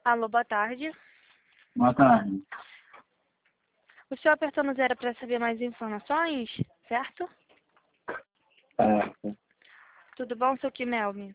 Alô, boa tarde. Boa tarde. O senhor apertou no 0 para saber mais informações, certo? Certo. Tudo bom, seu Kimelme?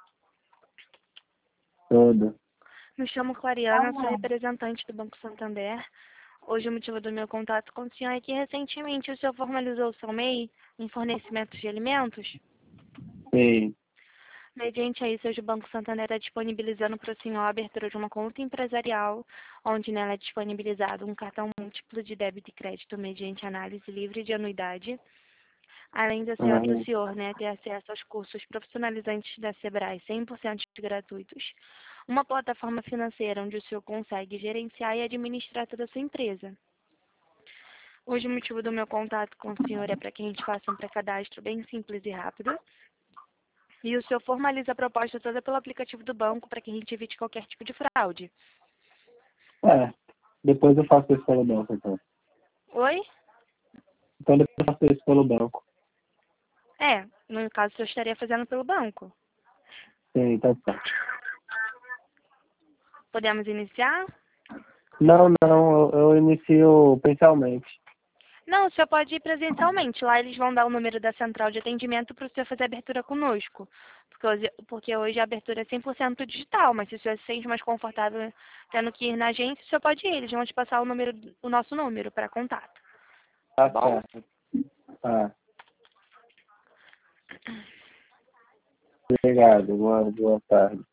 Tudo. Me chamo Clariana, sou representante do Banco Santander. Hoje o motivo do meu contato com o senhor é que recentemente o senhor formalizou o seu MEI em fornecimento de alimentos. Sim. Mediante a isso, hoje o Banco Santander está disponibilizando para o senhor a abertura de uma conta empresarial, onde nela é disponibilizado um cartão múltiplo de débito e crédito mediante análise livre de anuidade, além do senhor, ter acesso aos cursos profissionalizantes da Sebrae 100% gratuitos, uma plataforma financeira onde o senhor consegue gerenciar e administrar toda a sua empresa. Hoje o motivo do meu contato com o senhor é para que a gente faça um pré-cadastro bem simples e rápido. E o senhor formaliza a proposta toda pelo aplicativo do banco para que a gente evite qualquer tipo de fraude. Depois eu faço isso pelo banco, então. Oi? Então depois eu faço isso pelo banco. No caso o senhor estaria fazendo pelo banco. Sim, tá certo. Podemos iniciar? Não, eu inicio pessoalmente. Não, o senhor pode ir presencialmente. Lá eles vão dar o número da central de atendimento para o senhor fazer a abertura conosco. Porque hoje a abertura é 100% digital, mas se o senhor se sente mais confortável tendo que ir na agência, o senhor pode ir. Eles vão te passar o nosso número para contato. Tá Bom? certo. Tá. Obrigado. Boa tarde.